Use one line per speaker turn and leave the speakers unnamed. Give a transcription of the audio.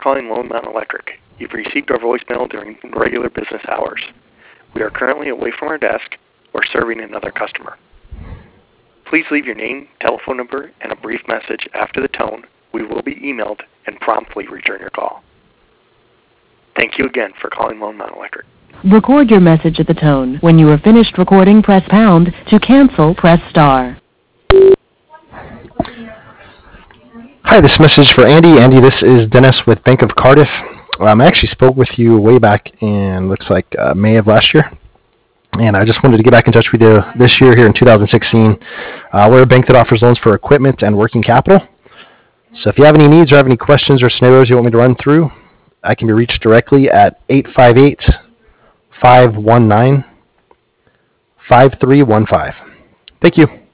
calling Lone Mountain Electric. You've received our voicemail during regular business hours. We are currently away from our desk or serving another customer. Please leave your name, telephone number, and a brief message after the tone. We will be emailed and promptly return your call. Thank you again for calling Lone Mountain Electric.
Record your message at the tone. When you are finished recording, press pound. To cancel, press star.
Hi, this message for Andy. Andy, this is Dennis with Bank of Cardiff. I actually spoke with you way back in, looks like May of last year. And I just wanted to get back in touch with you this year here in 2016. We're a bank that offers loans for equipment and working capital. So if you have any needs or have any questions or scenarios you want me to run through, I can be reached directly at 858-519-5315. Thank you.